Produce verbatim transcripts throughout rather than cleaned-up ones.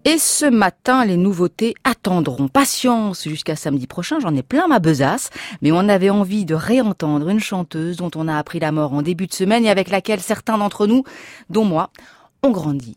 Et ce matin, les nouveautés attendront. Patience jusqu'à samedi prochain, j'en ai plein ma besace. Mais on avait envie de réentendre une chanteuse dont on a appris la mort en début de semaine et avec laquelle certains d'entre nous, dont moi, ont grandi.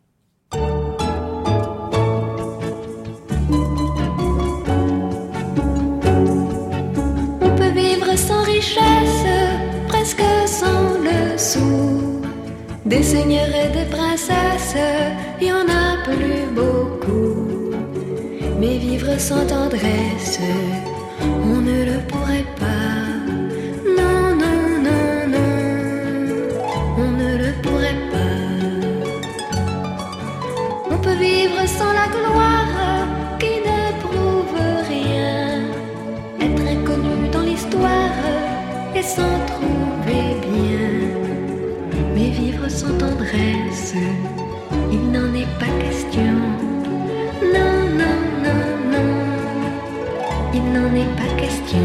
On peut vivre sans richesse, presque sans le sou. Des seigneurs et des princesses, il y en a plus beaucoup. Mais vivre sans tendresse, on ne le pourrait pas. Non, non, non, non, on ne le pourrait pas. On peut vivre sans la gloire qui ne prouve rien, être inconnu dans l'histoire et s'en trouver bien. Mais vivre sans tendresse, il n'en est pas question. Non, non, non, non, il n'en est pas question.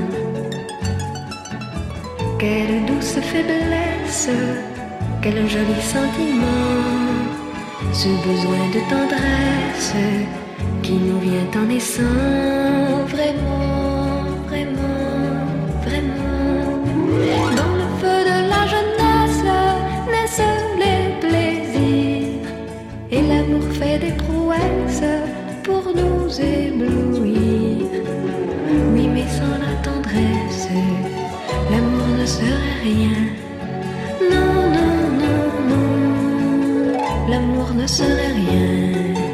Quelle douce faiblesse, quel joli sentiment, ce besoin de tendresse qui nous vient en naissant. Vraiment, vraiment, vraiment. Dans le feu de la jeunesse naissent les plaisirs, et l'amour fait des prouesses pour nous éblouir. Oui, mais sans la tendresse, l'amour ne serait rien. Non, non, non, non, l'amour ne serait rien.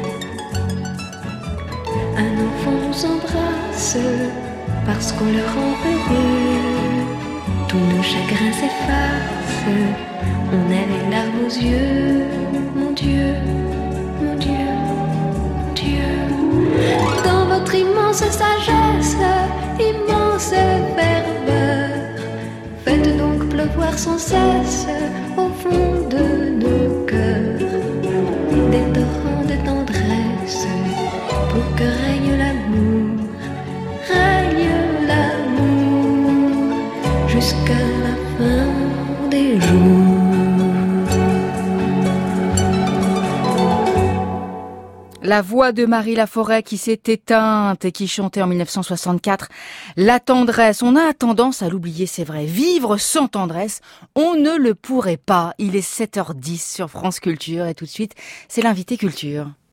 Un enfant nous embrasse parce qu'on le rend heureux. Tous nos chagrins s'effacent, on a les larmes aux yeux. Mon Dieu, mon Dieu, mon Dieu. Dans votre immense sagesse, immense ferveur, faites donc pleuvoir sans cesse au fond de nos cœurs des torrents de tendresse pour que règne l'amour, règne l'amour jusqu'à la fin des jours. La voix de Marie Laforêt qui s'est éteinte et qui chantait en mille neuf cent soixante-quatre la tendresse. On a tendance à l'oublier, c'est vrai. Vivre sans tendresse, on ne le pourrait pas. Il est sept heures dix sur France Culture et tout de suite, c'est l'invité culture.